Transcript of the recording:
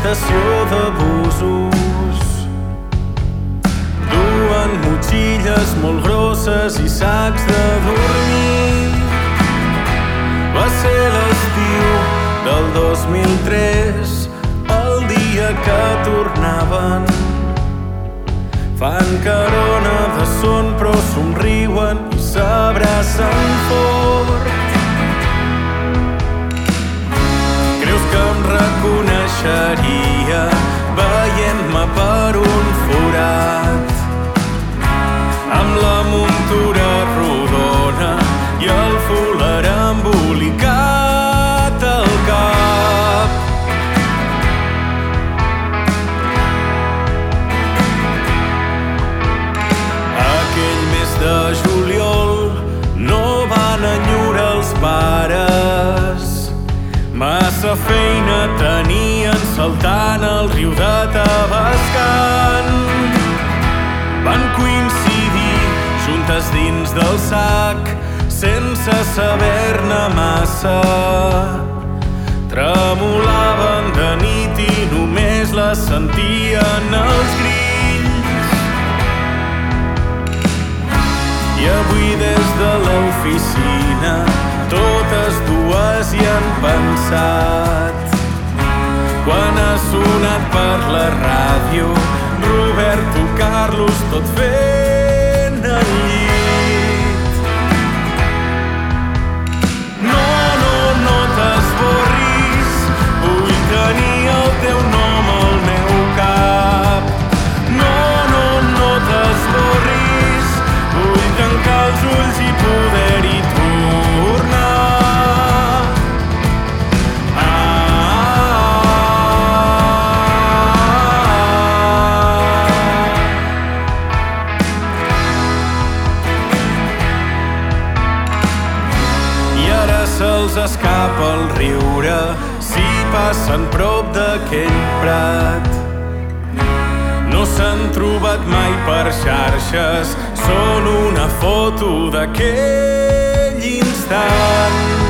estació d'abusos. Duen motxilles molt grosses i sacs de dormir. Va ser l'estiu del 2003, el dia que tornaven. Fan carona de son però somriuen i s'abracen fort. Creus que em reconeixeria veient-me per un forat, amb la muntura rodona i el fular embolicat al cap. Aquell mes de juliol no van enyorar els pares. Massa feina tenien saltant el riu de Tavascan. Van coincidir juntes dins del sac sense saber-ne massa. Tremolaven de nit i només les sentien els grills. I avui des de l'oficina totes dues hi han pensat. Quan ha sonat per la ràdio Roberto Carlos tot fent el llit. No, no, no t'esborris, vull tenir el teu nom al meu cap. No, no, no t'esborris, vull tancar els ulls i poder-hi tornar. Se'ls escapa el riure si passen prop d'aquell prat. No s'han trobat mai per xarxes, són una foto d'aquell instant.